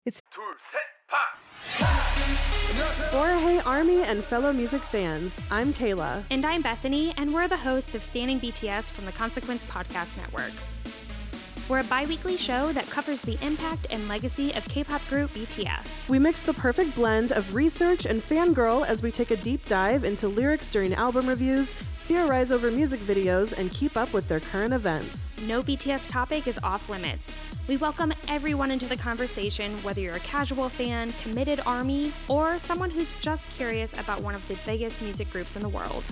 It's For Hey Army and fellow music fans, I'm Kayla. And I'm Bethany, and we're the hosts of Standing BTS from the Consequence Podcast Network. We're a bi-weekly show that covers the impact and legacy of K-pop group BTS. We mix the perfect blend of research and fangirl as we take a deep dive into lyrics during album reviews, theorize over music videos, and keep up with their current events. No BTS topic is off limits. We welcome everyone into the conversation, whether you're a casual fan, committed ARMY, or someone who's just curious about one of the biggest music groups in the world.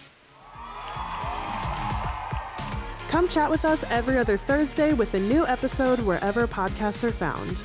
Come chat with us every other Thursday with a new episode wherever podcasts are found.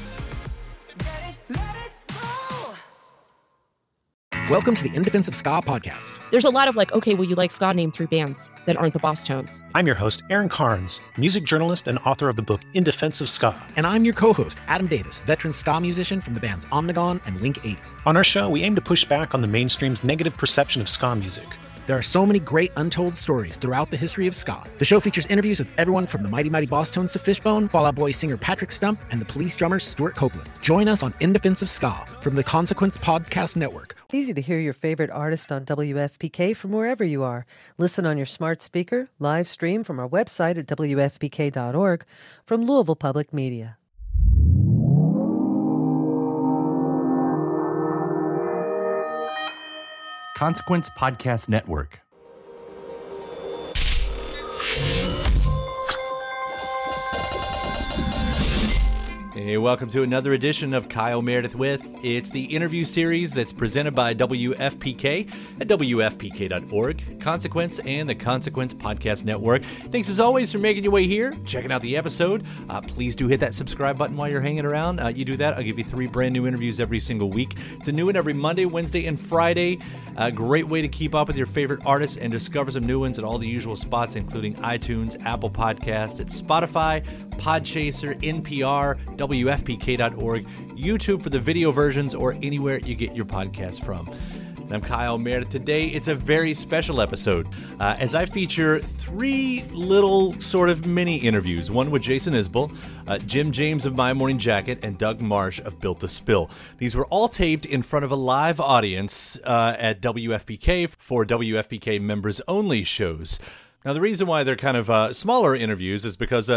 Welcome to the In Defense of Ska podcast. There's a lot of okay, well, you like ska, name 3 bands that aren't the Boss Tones. I'm your host, Aaron Carnes, music journalist and author of the book In Defense of Ska. And I'm your co-host, Adam Davis, veteran ska musician from the bands Omnigone and Link 8. On our show, we aim to push back on the mainstream's negative perception of ska music. There are so many great untold stories throughout the history of ska. The show features interviews with everyone from the Mighty Mighty Boss Tones to Fishbone, Fall Out Boy singer Patrick Stump, and the Police drummer Stuart Copeland. Join us on In Defense of Ska from the Consequence Podcast Network. easy to hear your favorite artist on WFPK from wherever you are. Listen on your smart speaker, live stream from our website at WFPK.org, from Louisville Public Media. Consequence Podcast Network. Hey, welcome to another edition of Kyle Meredith With. It's the interview series that's presented by WFPK at WFPK.org, Consequence, and the Consequence Podcast Network. Thanks as always for making your way here, checking out the episode. Please do hit that subscribe button while you're hanging around. You do that, I'll give you 3 brand new interviews every single week. It's a new one every Monday, Wednesday, and Friday. A great way to keep up with your favorite artists and discover some new ones at all the usual spots, including iTunes, Apple Podcasts, at Spotify, Podchaser, NPR, WFPK.org, YouTube for the video versions, or anywhere you get your podcasts from. And I'm Kyle Meredith. Today, it's a very special episode as I feature 3 little sort of mini interviews. One with Jason Isbell, Jim James of My Morning Jacket, and Doug Marsh of Built to Spill. These were all taped in front of a live audience at WFPK for WFPK members-only shows. Now, the reason why they're kind of smaller interviews is because,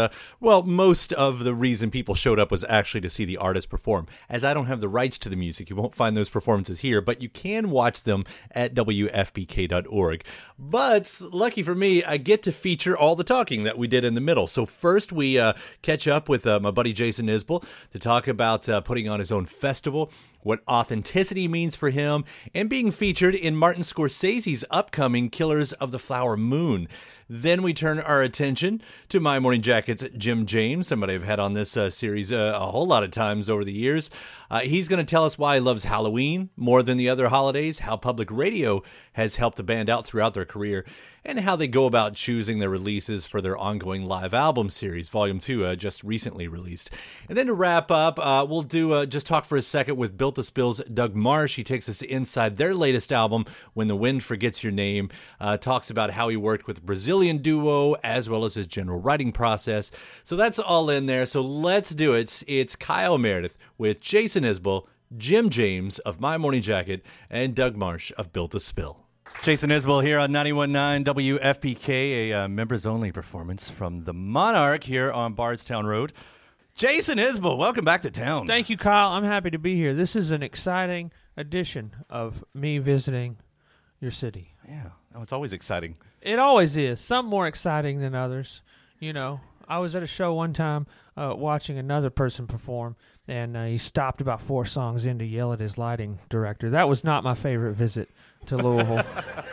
most of the reason people showed up was actually to see the artist perform. As I don't have the rights to the music, you won't find those performances here, but you can watch them at WFPK.org. But, lucky for me, I get to feature all the talking that we did in the middle. So first, we catch up with my buddy Jason Isbell to talk about putting on his own festival, what authenticity means for him, and being featured in Martin Scorsese's upcoming Killers of the Flower Moon. Then we turn our attention to My Morning Jacket's Jim James, somebody I've had on this series a whole lot of times over the years. He's going to tell us why he loves Halloween more than the other holidays, how public radio has helped the band out throughout their career, and how they go about choosing their releases for their ongoing live album series, Volume 2, just recently released. And then to wrap up, we'll do just talk for a second with Built to Spill's Doug Marsh. He takes us inside their latest album, When the Wind Forgets Your Name, talks about how he worked with the Brazilian duo, as well as his general writing process. So that's all in there, so let's do it. It's Kyle Meredith with Jason Isbell, Jim James of My Morning Jacket, and Doug Marsh of Built to Spill. Jason Isbell here on 91.9 WFPK, a members-only performance from the Monarch here on Bardstown Road. Jason Isbell, welcome back to town. Thank you, Kyle. I'm happy to be here. This is an exciting edition of me visiting your city. Yeah, it's always exciting. It always is. Some more exciting than others. You know, I was at a show one time watching another person perform, and he stopped about 4 songs in to yell at his lighting director. That was not my favorite visit to Louisville.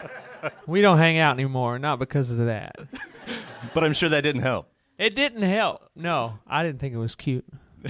We don't hang out anymore, not because of that. But I'm sure that didn't help. It didn't help. No, I didn't think it was cute.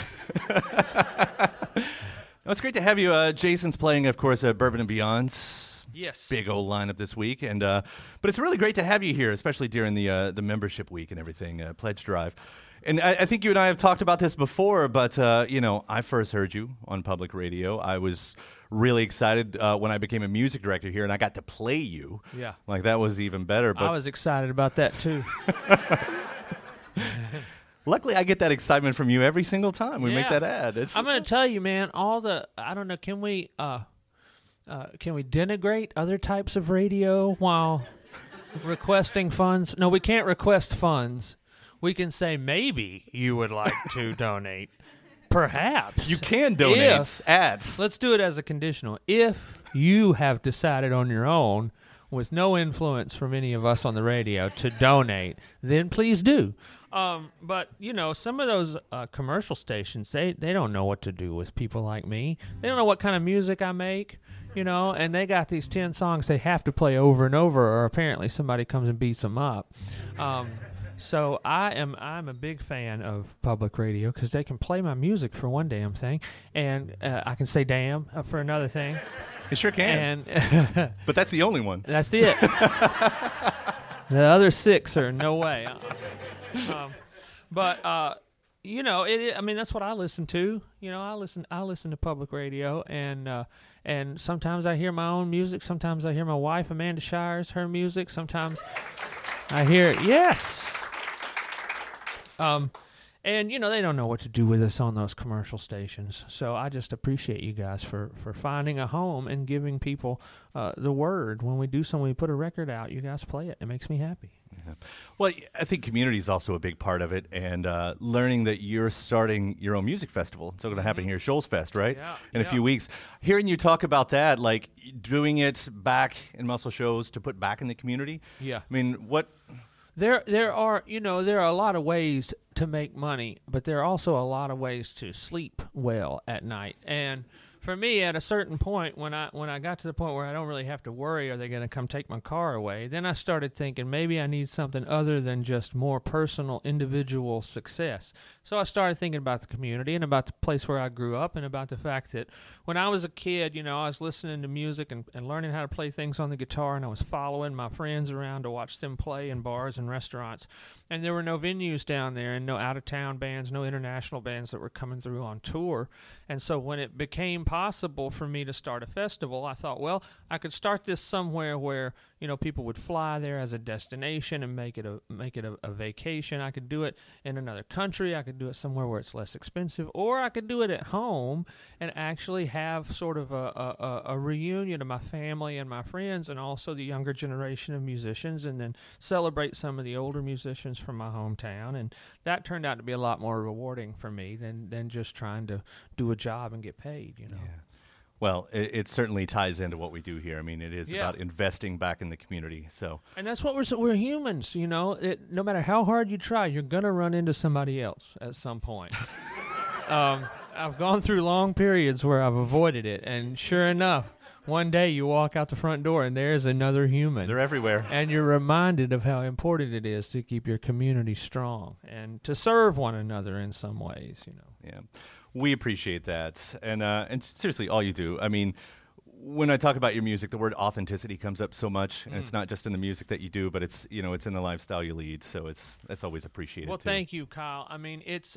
It's great to have you. Jason's playing, of course, Bourbon and Beyond's Yes. big old lineup this week, and but it's really great to have you here, especially during the membership week and everything, pledge drive. And I think you and I have talked about this before, but I first heard you on public radio. I was really excited when I became a music director here, and I got to play you. Yeah, like that was even better. But I was excited about that too. Luckily, I get that excitement from you every single time we make Yeah. that ad. I'm going to tell you, man, I don't know, can we denigrate other types of radio while requesting funds? No, we can't request funds. We can say maybe you would like to donate. Perhaps. You can donate ads. Let's do it as a conditional. If you have decided on your own, with no influence from any of us on the radio, to donate, then please do. But, some of those commercial stations, they don't know what to do with people like me. They don't know what kind of music I make, and they got these 10 songs they have to play over and over, or apparently somebody comes and beats them up. So I'm a big fan of public radio because they can play my music for one damn thing, and I can say damn for another thing. You sure can. And but that's the only one. That's it. The other 6 are no way. But that's what I listen to. I listen to public radio, and sometimes I hear my own music. Sometimes I hear my wife Amanda Shires, her music. Sometimes I hear yes. And, they don't know what to do with us on those commercial stations. So I just appreciate you guys for finding a home and giving people the word. When we do something, we put a record out, you guys play it. It makes me happy. Yeah. Well, I think community is also a big part of it, and learning that you're starting your own music festival. It's going to happen here at Shoals Fest, right? Yeah, in a few weeks. Hearing you talk about that, like doing it back in Muscle Shoals to put back in the community. Yeah. I mean, what... There are a lot of ways to make money, but there are also a lot of ways to sleep well at night. And for me, at a certain point, when I got to the point where I don't really have to worry, are they going to come take my car away? Then I started thinking maybe I need something other than just more personal, individual success. So I started thinking about the community and about the place where I grew up and about the fact that when I was a kid, I was listening to music and learning how to play things on the guitar, and I was following my friends around to watch them play in bars and restaurants. And there were no venues down there and no out-of-town bands, no international bands that were coming through on tour. And so when it became possible for me to start a festival, I thought, well, I could start this somewhere where, people would fly there as a destination and make it a vacation. I could do it in another country. I could do it somewhere where it's less expensive, or I could do it at home and actually have sort of a reunion of my family and my friends, and also the younger generation of musicians, and then celebrate some of the older musicians from my hometown. And that turned out to be a lot more rewarding for me than just trying to do a job and get paid. Yeah. Well, it certainly ties into what we do here. I mean, it is about investing back in the community. So, and that's what we're humans. No matter how hard you try, you're gonna run into somebody else at some point. I've gone through long periods where I've avoided it, and sure enough, one day you walk out the front door and there's another human. They're everywhere. And you're reminded of how important it is to keep your community strong and to serve one another in some ways. Yeah. We appreciate that, and seriously, all you do. I mean, when I talk about your music, the word authenticity comes up so much, and it's not just in the music that you do, but it's it's in the lifestyle you lead. So that's always appreciated. Well, too. Thank you, Kyle. I mean, it's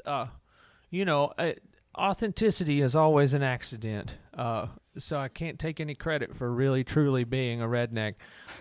authenticity is always an accident, so I can't take any credit for really truly being a redneck.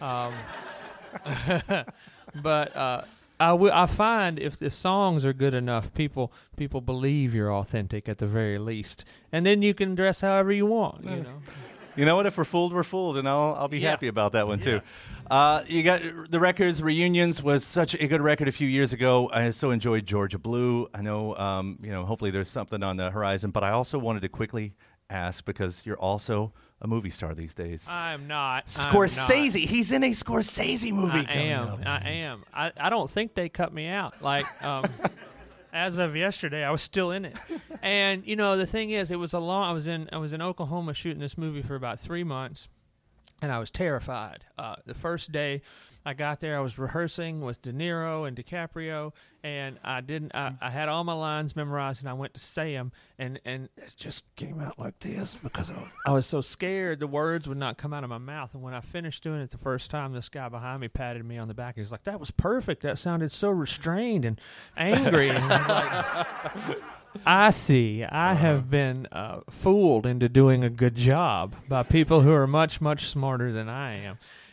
But I find if the songs are good enough, people believe you're authentic at the very least, and then you can dress however you want. You know what? If we're fooled, and I'll be happy about that one too. You got the records. Reunions was such a good record a few years ago. I so enjoyed Georgia Blue. I know, hopefully there's something on the horizon. But I also wanted to quickly ask, because you're also a movie star these days. I'm not. Scorsese. He's in a Scorsese movie. I am. I don't think they cut me out. Like, as of yesterday, I was still in it. And the thing is, it was I was in Oklahoma shooting this movie for about 3 months, and I was terrified. The first day I got there, I was rehearsing with De Niro and DiCaprio, and I had all my lines memorized, and I went to say them, and it just came out like this because I was so scared the words would not come out of my mouth. And when I finished doing it the first time, this guy behind me patted me on the back. He was like, "That was perfect. That sounded so restrained and angry." And I was like, I see. I have been fooled into doing a good job by people who are much, much smarter than I am.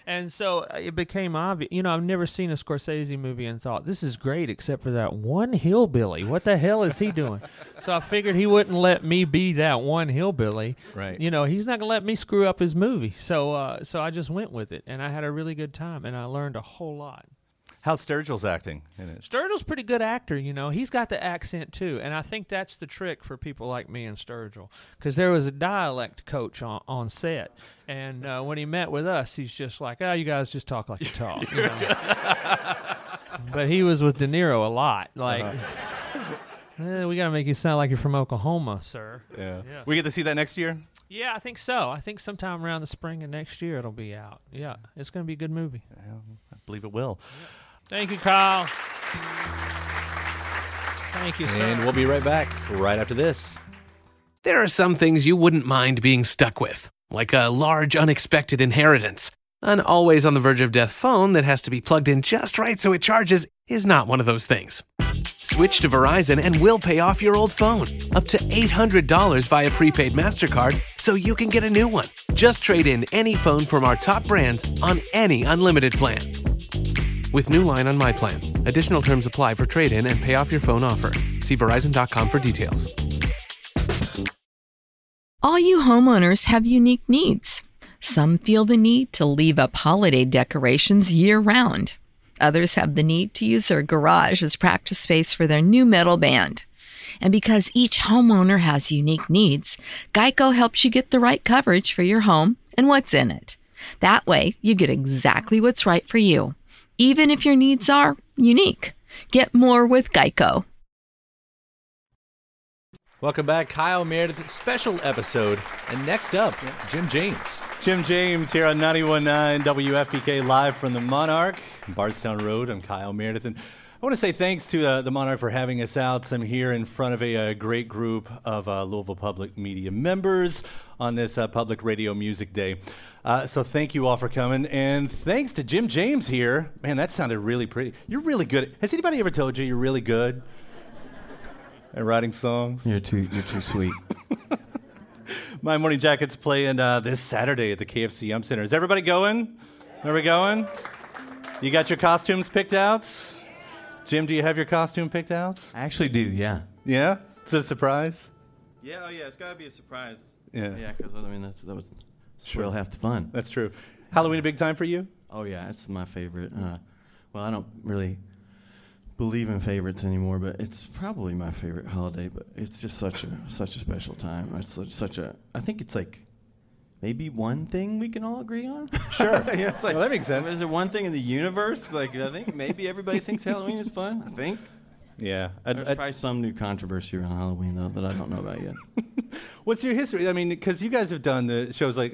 And so it became obvious. You know, I've never seen a Scorsese movie and thought, this is great, except for that one hillbilly. What the hell is he doing? So I figured he wouldn't let me be that one hillbilly. Right. You know, he's not going to let me screw up his movie. So I just went with it, and I had a really good time, and I learned a whole lot. How's Sturgill's acting in it? Sturgill's a pretty good actor, you know. He's got the accent, too, and I think that's the trick for people like me and Sturgill, because there was a dialect coach on set, and when he met with us, he's just like, you guys just talk like you talk. You know? But he was with De Niro a lot. Like, we got to make you sound like you're from Oklahoma, sir. Yeah. We get to see that next year? Yeah, I think so. I think sometime around the spring of next year it'll be out. Yeah, it's going to be a good movie. I believe it will. Yeah. Thank you, Kyle. Thank you, sir. And we'll be right back right after this. There are some things you wouldn't mind being stuck with, like a large unexpected inheritance. An always on the verge of death phone that has to be plugged in just right so it charges is not one of those things. Switch to Verizon and we'll pay off your old phone, up to $800 via prepaid MasterCard, so you can get a new one. Just trade in any phone from our top brands on any unlimited plan. With new line on My Plan. Additional terms apply for trade-in and pay off your phone offer. See Verizon.com for details. All you homeowners have unique needs. Some feel the need to leave up holiday decorations year-round. Others have the need to use their garage as practice space for their new metal band. And because each homeowner has unique needs, Geico helps you get the right coverage for your home and what's in it. That way, you get exactly what's right for you, even if your needs are unique. Get more with Geico. Welcome back, Kyle Meredith, special episode. And next up, Jim James. Jim James here on 91.9 WFPK, live from the Monarch, Bardstown Road. I'm Kyle Meredith. And I want to say thanks to the Monarch for having us out. I'm here in front of a great group of Louisville Public Media members on this Public Radio Music Day. So thank you all for coming. And thanks to Jim James here. Man, that sounded really pretty. You're really good. Has anybody ever told you you're really good at writing songs? You're too sweet. My Morning Jacket's playing this Saturday at the KFC Yum Center. Is everybody going? Are we going? You got your costumes picked out? Jim, do you have your costume picked out? I actually do, yeah. Yeah? It's a surprise? Yeah, it's got to be a surprise. Yeah. Yeah, because, that was real half the fun. That's true. Halloween a big time for you? Oh, yeah, it's my favorite. Well, I don't really believe in favorites anymore, but it's probably my favorite holiday, but it's just such a special time. It's I think it's like maybe one thing we can all agree on. Sure. Yeah, it's like, well, that makes sense. Is there one thing in the universe? Like, I think maybe everybody thinks Halloween is fun. I think. Yeah. There's probably some new controversy around Halloween, though, that I don't know about yet. What's your history? I mean, because you guys have done the shows like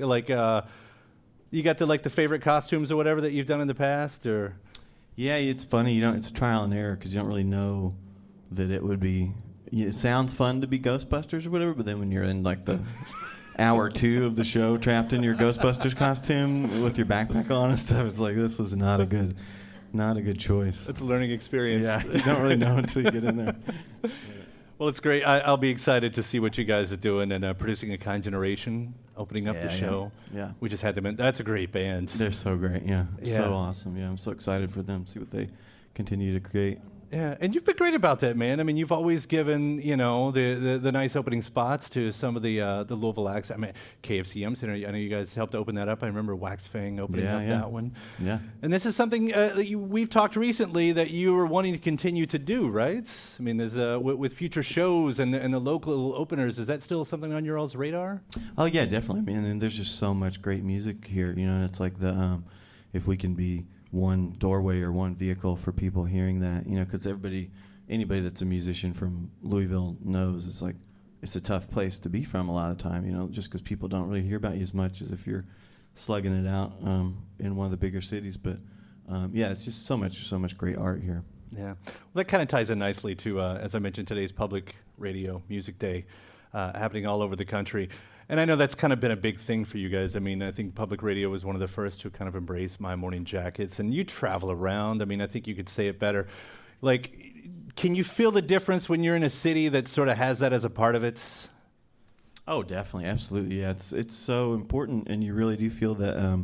you got the favorite costumes or whatever that you've done in the past, or? Yeah, it's funny. It's trial and error because you don't really know that it would be. It sounds fun to be Ghostbusters or whatever, but then when you're in like the hour 2 of the show, trapped in your Ghostbusters costume with your backpack on and stuff, it's like this was not a good choice. It's a learning experience. Yeah, you don't really know until you get in there. Well, it's great. I'll be excited to see what you guys are doing and producing A Kind Generation, opening up the show. Yeah. We just had them in. That's a great band. They're so great, yeah. So awesome, yeah. I'm so excited for them, see what they continue to create. Yeah, and you've been great about that, man. I mean, you've always given, the nice opening spots to some of the Louisville acts. I mean, KFC Yum Center, I know you guys helped open that up. I remember Wax Fang opening up that one. Yeah. And this is something that we've talked recently that you were wanting to continue to do, right? I mean, there's with future shows and the local openers, is that still something on your all's radar? Oh, yeah, definitely. I mean, and there's just so much great music here, and it's like if we can be one doorway or one vehicle for people hearing that, because anybody that's a musician from Louisville knows it's a tough place to be from a lot of time, just because people don't really hear about you as much as if you're slugging it out in one of the bigger cities. But it's just so much great art here. Yeah, well, that kind of ties in nicely to, as I mentioned, today's Public Radio Music Day happening all over the country. And I know that's kind of been a big thing for you guys. I mean, I think public radio was one of the first to kind of embrace My Morning Jackets. And you travel around. I mean, I think you could say it better. Like, can you feel the difference when you're in a city that sort of has that as a part of it? Oh, definitely. Absolutely. Yeah, it's so important. And you really do feel that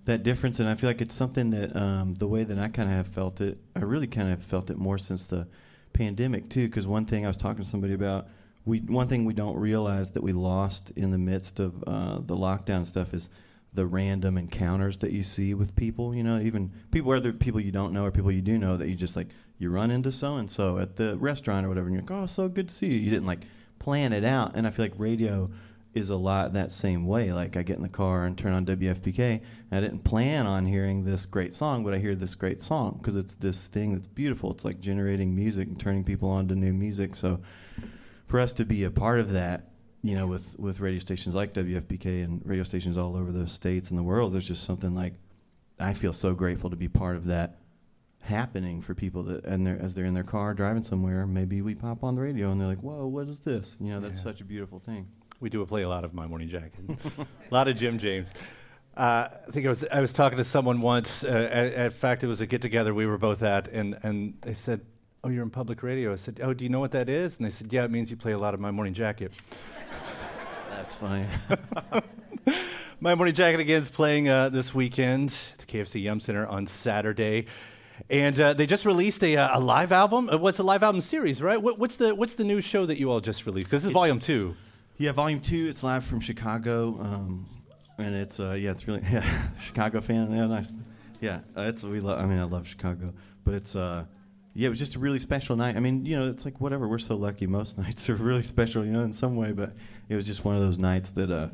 that difference, and I feel like it's something that the way that I kind of have felt it, I really kind of felt it more since the pandemic too. Because one thing I was talking to somebody about, one thing we don't realize that we lost in the midst of the lockdown stuff is the random encounters that you see with people. You know, even people, whether people you don't know or people you do know, that you just like you run into so and so at the restaurant or whatever, and you're like, oh, so good to see you. You didn't like plan it out, and I feel like radio is a lot that same way. Like I get in the car and turn on WFPK, and I didn't plan on hearing this great song, but I hear this great song because it's this thing that's beautiful. It's like generating music and turning people on to new music. So for us to be a part of that, you know, with radio stations like WFPK and radio stations all over the states and the world, there's just something like, I feel so grateful to be part of that happening for people that, and as they're in their car driving somewhere, maybe we pop on the radio and they're like, whoa, what is this? You know, that's such a beautiful thing. We do play a lot of My Morning Jacket, a lot of Jim James. I think I was talking to someone once. In fact, it was a get together we were both at, and they said, "Oh, you're in public radio." I said, "Oh, do you know what that is?" And they said, "Yeah, it means you play a lot of My Morning Jacket." That's funny. My Morning Jacket again is playing this weekend at the KFC Yum Center on Saturday. And they just released a live album. What's a live album series, right? What's the new show that you all just released? Because this is Volume 2. Yeah, Volume 2. It's live from Chicago, and it's it's really Chicago fan. Yeah, nice. Yeah, I love Chicago, but it's it was just a really special night. I mean, you know, it's like whatever. We're so lucky. Most nights are really special, you know, in some way. But it was just one of those nights that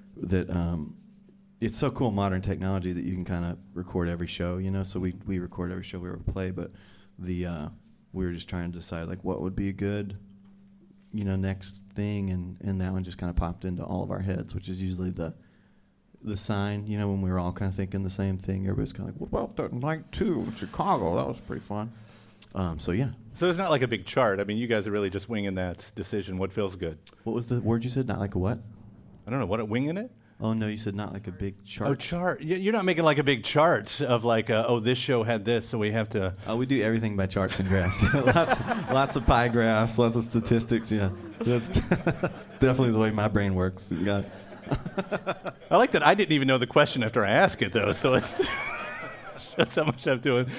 it's so cool, modern technology, that you can kind of record every show, you know. So we record every show we ever play, but we were just trying to decide like what would be a good, you know, next thing, and that one just kind of popped into all of our heads, which is usually the sign, you know, when we were all kind of thinking the same thing. Everybody's kind of like, what about that night 2 in Chicago? That was pretty fun. So yeah. So it's not like a big chart. I mean, you guys are really just winging that decision. What feels good? What was the word you said? Not like a what? I don't know. What, winging it? Oh, no, you said not like a big chart. Oh, chart. You're not making like a big chart of like, this show had this, so we have to... We do everything by charts and graphs. lots of pie graphs, lots of statistics, yeah. That's definitely the way my brain works. You got it. I like that I didn't even know the question after I asked it, though, so it's shows how much I'm doing.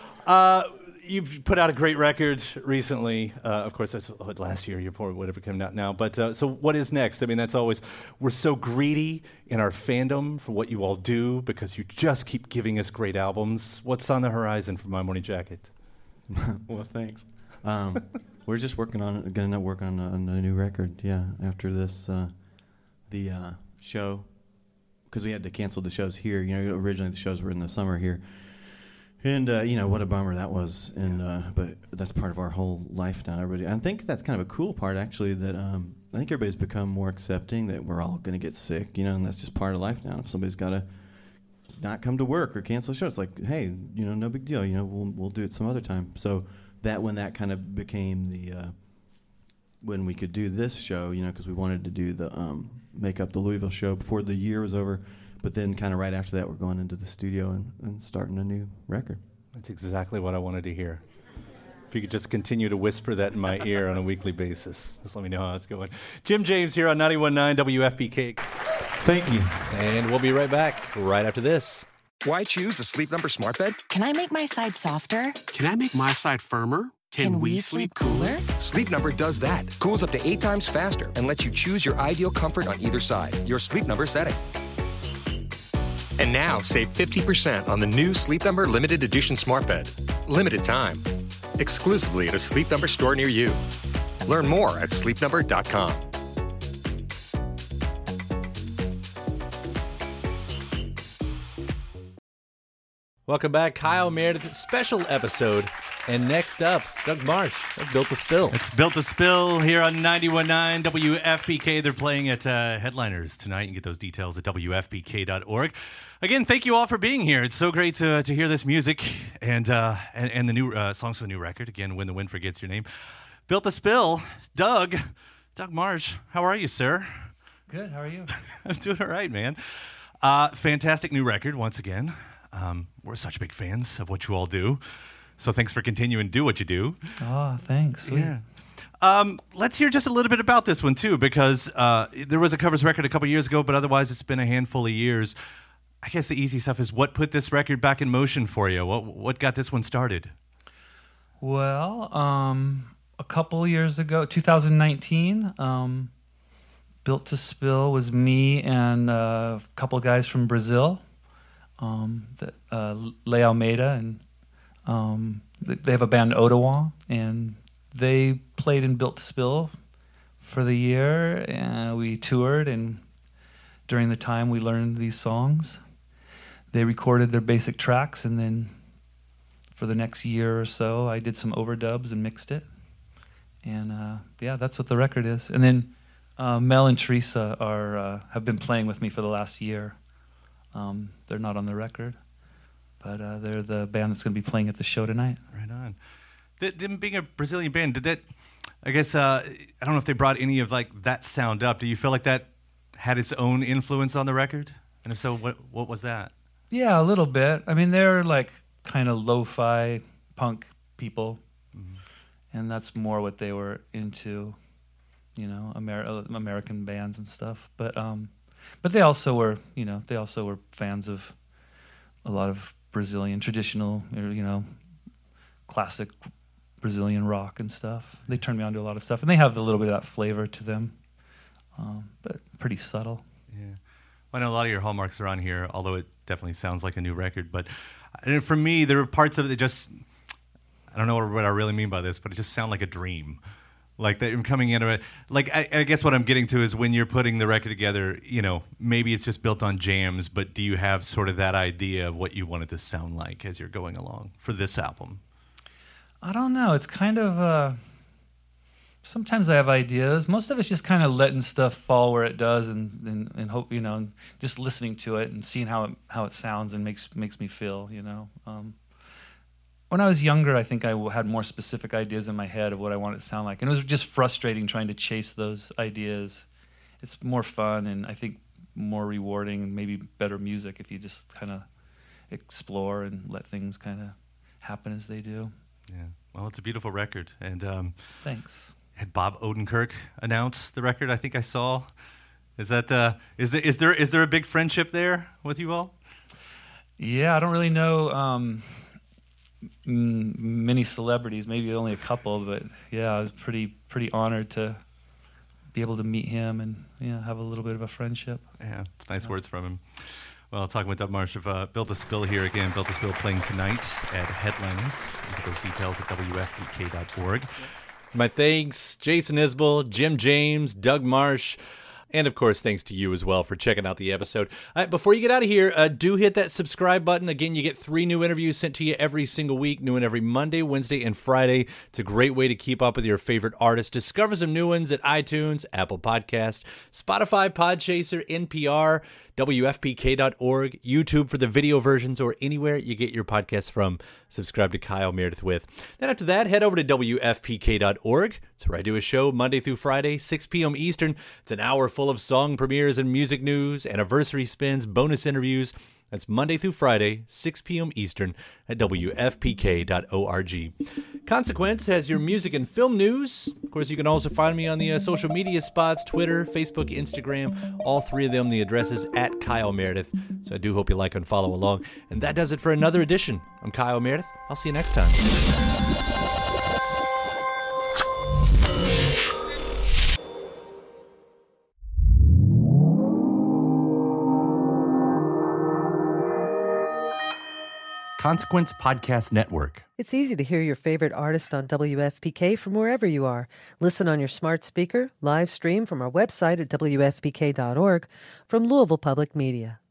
You've put out a great record recently. Of course, that's last year, year before, whatever came out now. But so what is next? I mean, that's always, we're so greedy in our fandom for what you all do because you just keep giving us great albums. What's on the horizon for My Morning Jacket? Well, thanks. We're just working on a new record, yeah, after this, the show, because we had to cancel the shows here. You know, originally the shows were in the summer here. And, you know, what a bummer that was. And but that's part of our whole life now. I think that's kind of a cool part, actually, that I think everybody's become more accepting that we're all going to get sick, you know, and that's just part of life now. If somebody's got to not come to work or cancel a show, it's like, hey, you know, no big deal. You know, we'll do it some other time. So when that kind of became the when we could do this show, you know, because we wanted to do the make up the Louisville show before the year was over. But then kind of right after that, we're going into the studio and starting a new record. That's exactly what I wanted to hear. If you could just continue to whisper that in my ear on a weekly basis. Just let me know how it's going. Jim James here on 91.9 WFPK. Thank you. And we'll be right back right after this. Why choose a Sleep Number smart bed? Can I make my side softer? Can I make my side firmer? Can we sleep cooler? Sleep Number does that. Cools up to 8 times faster and lets you choose your ideal comfort on either side. Your Sleep Number setting. And now, save 50% on the new Sleep Number Limited Edition Smart Bed. Limited time. Exclusively at a Sleep Number store near you. Learn more at sleepnumber.com. Welcome back. Kyle Meredith, special episode. And next up, Doug Marsh of Built to Spill. It's Built to Spill here on 91.9 WFPK. They're playing at Headliners tonight. You can get those details at WFPK.org. Again, thank you all for being here. It's so great to hear this music and the new songs for the new record. Again, When the Wind Forgets Your Name. Built to Spill, Doug Marsh, how are you, sir? Good, how are you? I'm doing all right, man. Fantastic new record, once again. We're such big fans of what you all do. So thanks for continuing to do what you do. Oh, thanks. Sweet. Yeah. Let's hear just a little bit about this one, too, because there was a covers record a couple years ago, but otherwise it's been a handful of years. I guess the easy stuff is what put this record back in motion for you? What got this one started? Well, a couple years ago, 2019, Built to Spill was me and a couple guys from Brazil, Le Almeida, and they have a band Odawa, and they played in Built to Spill for the year, and we toured, and during the time we learned these songs. They recorded their basic tracks, and then for the next year or so, I did some overdubs and mixed it. And that's what the record is. And then Mel and Teresa have been playing with me for the last year. They're not on the record, but they're the band that's going to be playing at the show tonight. Right on. Them being a Brazilian band, did that? I guess I don't know if they brought any of like that sound up. Do you feel like that had its own influence on the record? And if so, what was that? Yeah, a little bit. I mean, they're like kind of lo-fi punk people, and that's more what they were into, you know, American bands and stuff. But they also were, you know, fans of a lot of Brazilian traditional, you know, classic Brazilian rock and stuff. They turned me on to a lot of stuff, and they have a little bit of that flavor to them, but pretty subtle. Yeah. Well, I know a lot of your hallmarks are on here, although it definitely sounds like a new record. But for me, there are parts of it that just, I don't know what I really mean by this, but it just sound like a dream. Like that I'm coming into it. Like I guess what I'm getting to is when you're putting the record together, you know, maybe it's just built on jams, but do you have sort of that idea of what you want it to sound like as you're going along for this album? I don't know. It's kind of sometimes I have ideas. Most of it's just kind of letting stuff fall where it does, and hope, you know, and just listening to it and seeing how it sounds and makes me feel, you know. When I was younger, I think I had more specific ideas in my head of what I wanted to sound like, and it was just frustrating trying to chase those ideas. It's more fun and I think more rewarding and maybe better music if you just kind of explore and let things kind of happen as they do. Yeah. Well, it's a beautiful record, and thanks. Had Bob Odenkirk announce the record? I think I saw. Is that is there a big friendship there with you all? Yeah, I don't really know many celebrities, maybe only a couple, but yeah, I was pretty honored to be able to meet him and have a little bit of a friendship. Yeah, it's nice words from him. Well, talking with Doug Marsh of Built to Spill here again. Built to Spill playing tonight at Headliners. You get those details at WFPK.org. My thanks, Jason Isbell, Jim James, Doug Marsh, and of course, thanks to you as well for checking out the episode. Before you get out of here, do hit that subscribe button. Again, you get 3 new interviews sent to you every single week, new one every Monday, Wednesday, and Friday. It's a great way to keep up with your favorite artists. Discover some new ones at iTunes, Apple Podcasts, Spotify, Podchaser, NPR, WFPK.org, YouTube for the video versions, or anywhere you get your podcasts from. Subscribe to Kyle Meredith With. Then after that, head over to WFPK.org. It's where I do a show Monday through Friday, 6 p.m. Eastern. It's an hour full of song premieres and music news, anniversary spins, bonus interviews. That's Monday through Friday, 6 p.m. Eastern at WFPK.org. Consequence has your music and film news. Of course, you can also find me on the social media spots, Twitter, Facebook, Instagram. All 3 of them, the address is at Kyle Meredith. So I do hope you like and follow along. And that does it for another edition. I'm Kyle Meredith. I'll see you next time. Consequence Podcast Network. It's easy to hear your favorite artist on WFPK from wherever you are. Listen on your smart speaker, live stream from our website at WFPK.org, from Louisville Public Media.